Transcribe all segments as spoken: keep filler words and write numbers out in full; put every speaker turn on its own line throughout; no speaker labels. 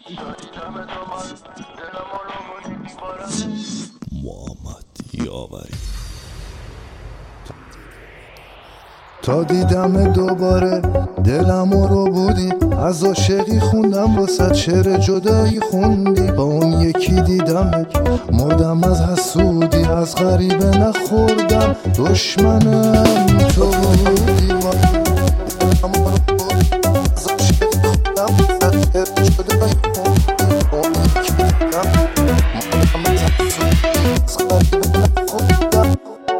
محمد یاوری.
تا دیدم دوباره دلم رو بودی، از عاشقی خوندم واسه شعر جدایی خوندی. با اون یکی دیدم مردم از حسودی، از غریبه نخوردم دشمنم تو بودی. از عاشقی خوندم واسه شعر جدایی خوندی. با اون یکی دیدم مردم از حسودی، از غریبه نخوردم.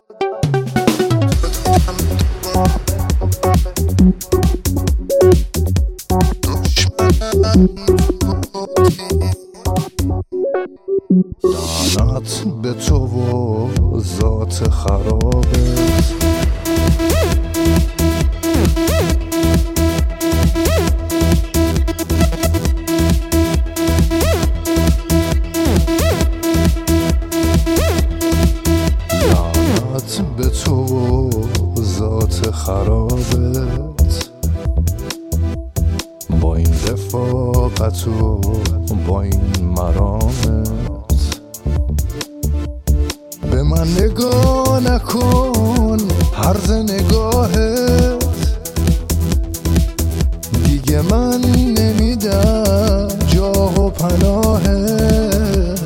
لعنت به تو و ذات خرابت، لعنت به تو و ذات خرابت. با این رفاقت و با این مرامت به من نگاه نکن، هرز نگاهت دیگه من نمیدم جاه و پناهت.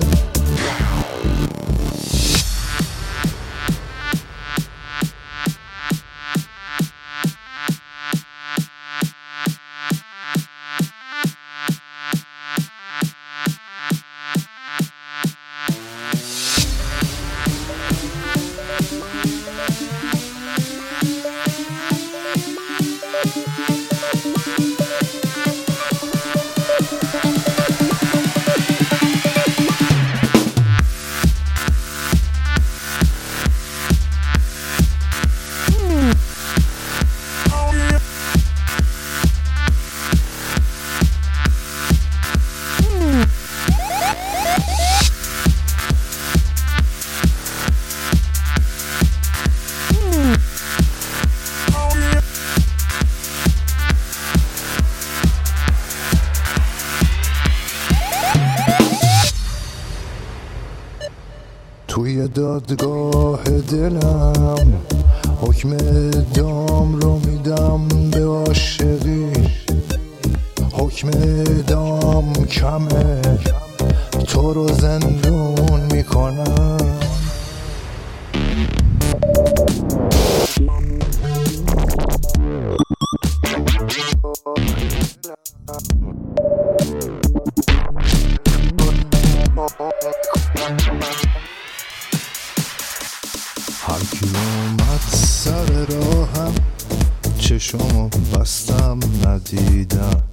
توی دادگاه دلم حکم اعدام رو میدم به عاشقی. حکم اعدام کمه، تو رو زندون میکنم. هر کی اومد سر راهم چشمو بستم ندیدم.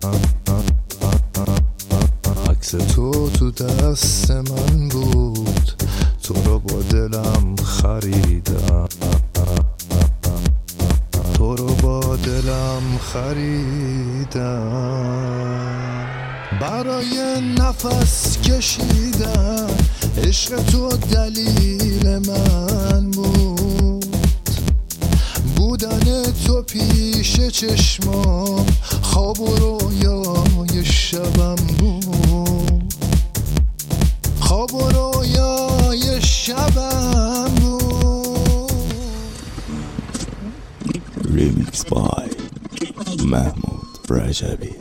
عکس تو تو دست من بود، تو رو با دلم خریدم. تو رو با دلم خریدم. برای نفس کشیدن عشق تو دلیل من بود. بودن تو پیش چشمام خواب و رویای شبم بود. خواب و رویای شبم بود.
Remix by محمود رجبی.